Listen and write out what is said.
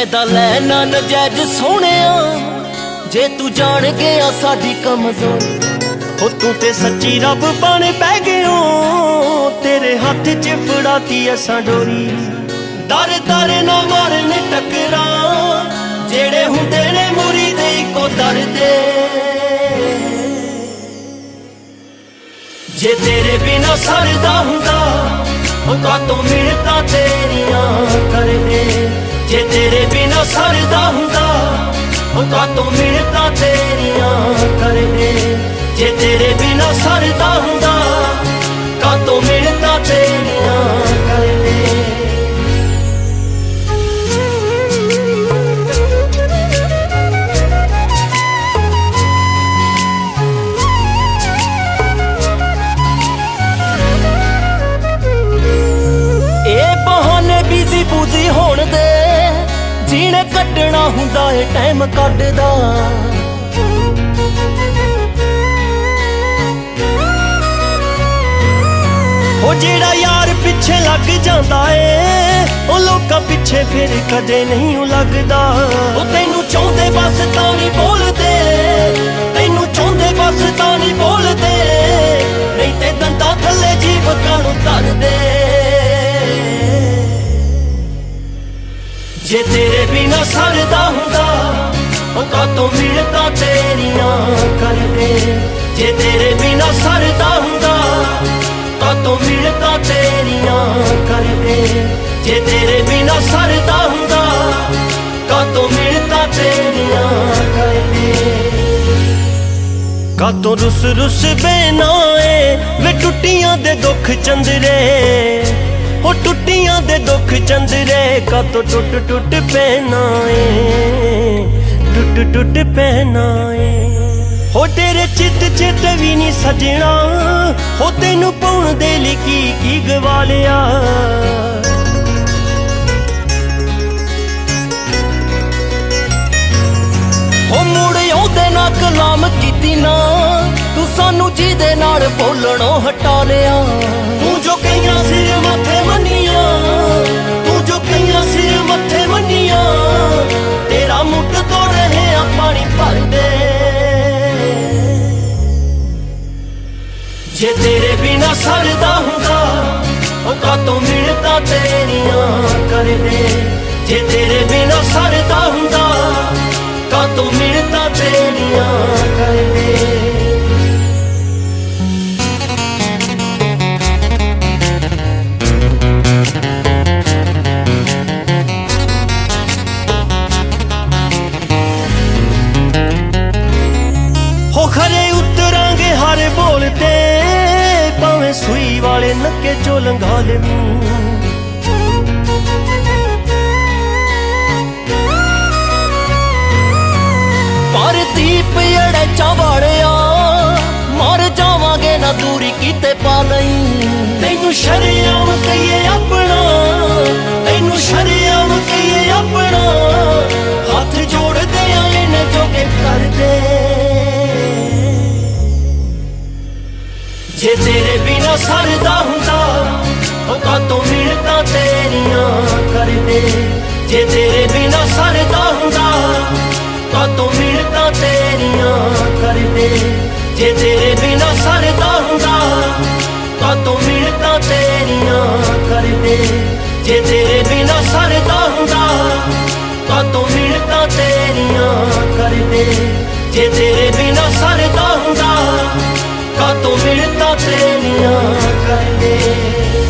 ਫਾਇਦਾ ਲੈ ਨਾ ਨਜਾਇਜ਼ ਸੋਹਣਿਆ ਜੇ ਤੂੰ ਜਾਣ ਗਿਆ ਸਾਡੀ ਕਮਜ਼ੋਰੀ। ਹੋ ਤੂੰ ਤੇ ਸੱਚੀ ਰੱਬ ਬਣ ਪੈ ਗਿਓ ਤੇਰੇ ਹੱਥ 'ਚ ਫੜਾਤੀ ਅਸਾਂ ਡੋਰੀ। ਦਰ ਦਰ ਨਾ ਮਾਰਨ ਟੱਕਰਾਂ ਜਿਹੜੇ ਹੁੰਦੇ ਨੇ ਮੁਰੀਦ ਇੱਕੋ ਦਰ ਦੇ। ਜੇ ਤੇਰੇ ਬਿਨਾ ਸਰਦਾ ਹੁੰਦਾ ਉਹ ਕਾਤੋਂ ਮਿਹਨਤਾਂ ਤੇਰੀਆਂ ਕਰਦੇ। ਜੇ ਤੇਰੇ ਬਿਨਾ ਸਰਦਾ ਹੁੰਦਾ ਉਹ ਕਾਤੋਂ ਮਿਹਨਤਾਂ ਤੇਰੀਆਂ ਕਰਦੇ। ਜੇ ਤੇਰੇ ਬਿਨਾ ਸਰਦਾ ਹੁੰਦਾ ਕਾਤੋਂ ਮਿਹਨਤਾਂ ਤੇਰੀਆਂ ਕਰਦੇ। ਬਿਜ਼ੀ ਬੂਜ਼ੀ ਹੋਣ ਦੇ ਜੀਣੇ ਕੱਢਣਾ ਹੁੰਦਾ ਏ ਟਾਈਮ ਕੱਢਦਾ। ਉਹ ਜਿਹੜਾ ਯਾਰ ਪਿੱਛੇ ਲੱਗ ਜਾਂਦਾ ਏ ਉਹ ਲੋਕਾਂ ਪਿੱਛੇ ਫਿਰ ਕਦੇ ਨਹੀਂ ਲੱਗਦਾ। ਉਹ ਤੈਨੂੰ ਚਾਹੁੰਦੇ ਬਸ ਤਾਂ ਨਹੀਂ ਬੋਲਦੇ, ਤੈਨੂੰ ਚਾਹੁੰਦੇ ਬਸ ਤਾਂ ਨਹੀਂ ਬੋਲਦੇ, ਨਹੀਂ ਤੇ ਦੰਦਾਂ ਥੱਲੇ ਜੀਭ ਕਾਹਨੂੰ ਧਰਦੇ। ਜੇ ਤੇਰੇ ਬਿਨਾ ਸਰਦਾ ਹੁੰਦਾ ਉਹ ਕਾਤੋਂ ਮਿਹਨਤਾਂ ਤੇਰੀਆਂ ਕਰਦੇ। ਜੇ ਤੇਰੇ ਬਿਨਾ ਸਰਦਾ ਹੁੰਦਾ ਕਾਤੋਂ ਮਿਹਨਤਾਂ ਤੇਰੀਆਂ ਕਰਦੇ। ਜੇ ਤੇਰੇ ਬਿਨਾ ਸਰਦਾ ਹੁੰਦਾ ਕਾਤੋਂ ਮਿਹਨਤਾਂ ਤੇਰੀਆਂ ਕਰਦੇ। ਕਾਤੋਂ ਰੁੱਸ ਰੁੱਸ ਬਹਿਨਾ ਏ ਵੇ ਟੁੱਟੀਆਂ ਦੇ ਦੁੱਖ ਚੰਦਰੇ। ਉਹ ਟੁੱਟੀਆਂ ਦੇ ਦੁੱਖ ਚੰਦਰੇ ਕਾਤੋਂ ਟੁੱਟ ਟੁੱਟ ਪੈਣਾ ਏ, ਟੁੱਟ ਟੁੱਟ ਪੈਣਾ ਏ। ਹੋ ਤੇਰੇ ਚਿੱਤ ਚਿੱਤ ਵੀ ਨਹੀਂ ਸਜਣਾ ਹੋ ਤੈਨੂੰ ਪਾਉਣ ਦੇ ਲਈ ਕੀ ਗਵਾ ਲਿਆ। ਹੋ ਮੁੜ ਉਹਦੇ ਨਾਲ ਕਲਾਮ ਕੀਤੀ ਨਾ ਤੂੰ ਸਾਨੂੰ ਜਿਹਦੇ ਨਾਲ ਬੋਲਣੋਂ ਹਟਾ ਲਿਆ। ਤੂੰ ਜੋ ਕਈਆਂ ਸਿਰ ਮੱਥੇ ਮੰਨੀਆਂ, ਤੂੰ ਜੋ ਕਈਆਂ ਸਿਰ ਮੱਥੇ ਮੰਨੀਆਂ, ਤੇਰਾ ਮੁੱਢ ਤੋੜ ਰਹੇ ਆ ਪਾਣੀ ਭਰਦੇ। ਜੇ ਤੇਰੇ ਬਿਨਾ ਸਰਦਾ ਹੁੰਦਾ ਉਹ ਕਾਤੋਂ ਮਿਹਨਤਾਂ ਤੇਰੀਆਂ ਕਰਦੇ। ਜੇ ਤੇਰੇ ਬਿਨਾ ਸਰਦਾ ਹੁੰਦਾ ਕਾਤੋਂ ਮਿਹਨਤਾਂ ਤੇਰੀਆਂ ਕਰਦੇ। ਹੋ ਖਰੇ ਉਤਰਾਂਗੇ ਹਰ ਬੋਲ ਤੇ ਭਾਵੇਂ ਸੂਈ ਵਾਲੇ ਨੱਕੇ ਚੋਂ ਲੰਘਾ ਲਵੀਂ। ਪਰ ਦੀਪ ਅੜੇ ਚਾਵੜਿਆ ਮਰ ਜਾਵਾਂਗੇ ਨਾ ਦੂਰੀ ਕੀਤੇ ਪਾ ਲਈ। ਤੈਨੂੰ ਸ਼ਰਮ ਕਹੀਏ ਆਪਣਾ, ਤੈਨੂੰ ਸ਼ਰਮ ਕਹੀਏ ਆਪਣਾ, ਹੱਥ ਜੋੜਦੇ ਆਏ ਨੇ ਜੋਗੇ ਕਰਦੇ। ਜੇ ਤੇਰੇ ਬਿਨਾ ਸਰਦਾ ਹੁੰਦਾ ਉਹ ਕਾਤੋਂ ਮਿਹਨਤਾਂ ਤੇਰੀਆਂ ਕਰਦੇ। ਜੇ ਤੇਰੇ ਬਿਨਾ ਸਰਦਾ ਹੁੰਦਾ ਕਾਤੋਂ ਮਿਹਨਤਾਂ ਤੇਰੀਆਂ ਕਰਦੇ। ਜੇ ਤੇਰੇ ਬਿਨਾ ਸਰਦਾ ਹੁੰਦਾ ਕਾਤੋਂ ਮਿਹਨਤਾਂ ਤੇਰੀਆਂ ਕਰਦੇ। ਜੇ ਤੇਰੇ ਬਿਨਾ ਸਰਦਾ ਹੁੰਦਾ ਕਾਤੋਂ ਮਿਹਨਤਾਂ ਤੇਰੀਆਂ ਕਰਦੇ। ਜੇ ਤੇਰੇ ਬਿਨਾ ਸਰਦਾ ਹੁੰਦਾ ਕਾਤੋਂ ਮਿਹਨਤਾਂ ਤੇਰੀਆਂ ਕਰਦੇ।